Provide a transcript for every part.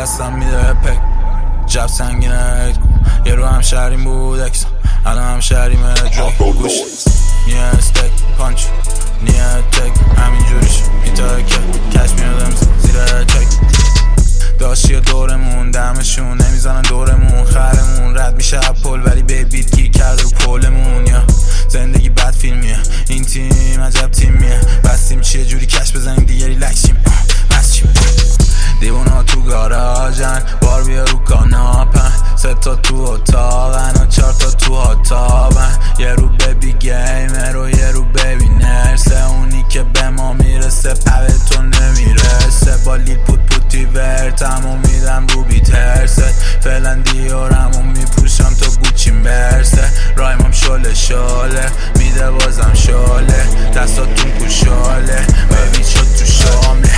دستم میده پک جب سنگینه یه رو هم شهریم بود اکسا الان هم شهریمه درک گوش نیه استک پانچ نیه تک همینجوریش میتاکه کش میادم زیر تک داشتی دورمون دمشون نمیزنن دورمون خرمون رد میشه پل ولی بیت گیر کرده رو پولمون یا زندگی بد فیلمیه این تیم عجب تیمیه بستیم چیه جوری کش بزنیم دیگه ریلکسیم بس چیم دیوونا تو گاراژن بار بیا رو کاناپن 3 تا تو اتاقن و 4 تا تو اتاقن یه رو بیبی گیمر و یه رو بیبی نرسه اونی که به ما میرسه پوه تو نمیرسه با لیل پوتی ورتمو میدم رو بی ترسه فعلا دیارمو میپوشم تا گوچی برسه رایمم شاله میده بازم شاله دستاتون کشاله بیبی شد تو شامله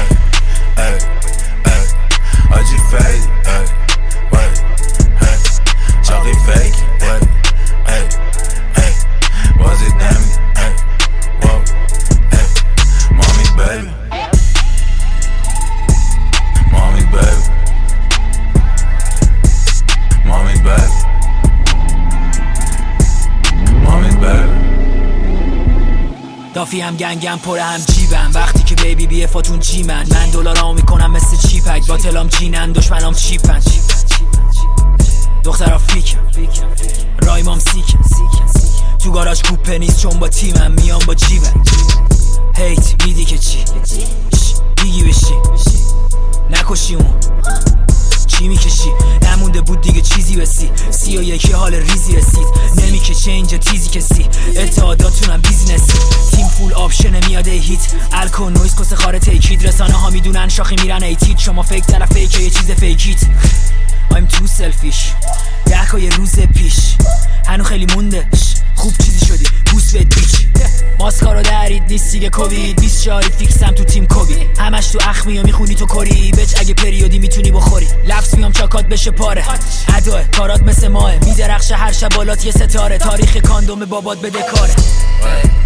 آجی فیدی چاقی فیکی بازید نمی مامی بیبی مامی بیبی مامی بیبی مامی بیبی دافی هم گنگم پره هم جیبم وقتی که بیبی بیه فاتون جی من دلارامو میکنم مثل چیپک باطلام جینن دشمنام چیپن دخترها فیکم رایمام سیکم تو گاراژ کوپه نیست چون با تیمم میام با جیبم هیت میدی که چی بیگی بشی نکشی اون چی میکشی نمونده بود دیگه چیزی بسی 31 حال ریزی رسید نمیکشه اینجا تیزی کسی اتحاداتونم بیزنسی تیم فول آپشن میاده هیت الکو نویز کس خاره تیکید رسانه ها میدونن شاخی میرن ایتید شما فیک طرف فیکه یه چیز فیکیت I'm too selfish 10 یه روز پیش هنو خیلی مونده خوب چیزی شدی بوس بد بیچ ماسکارو درید نیست دیگه کووید 24 فیکسم تو تیم کوبی همش تو اخمی و میخونی تو کری بچ اگه پریودی میتونی بخوری لفظ میام چاکات بشه پاره اداه کارات مثل ماه میدرخشه هر شب بالات یه ستاره تاریخ کاندوم بابات بده کاره